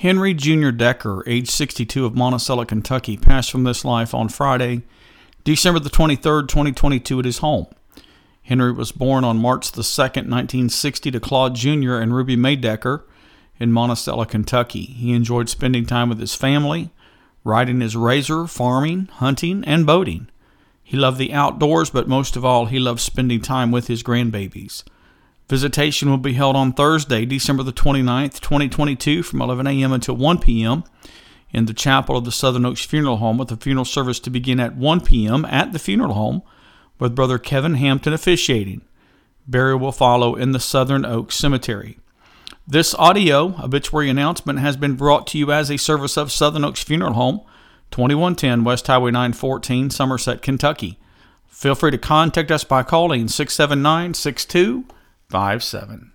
Henry Jr. Decker, age 62, of Monticello, Kentucky, passed from this life on Friday, December the 23rd, 2022, at his home. Henry was born on March the 2nd, 1960, to Claude Jr. and Ruby Mae Decker in Monticello, Kentucky. He enjoyed spending time with his family, riding his razor, farming, hunting, and boating. He loved the outdoors, but most of all, he loved spending time with his grandbabies. Visitation will be held on Thursday, December the 29th, 2022, from 11 a.m. until 1 p.m. in the chapel of the Southern Oaks Funeral Home, with the funeral service to begin at 1 p.m. at the funeral home, with Brother Kevin Hampton officiating. Burial will follow in the Southern Oaks Cemetery. This audio obituary announcement has been brought to you as a service of Southern Oaks Funeral Home, 2110 West Highway 914, Somerset, Kentucky. Feel free to contact us by calling 679-6257.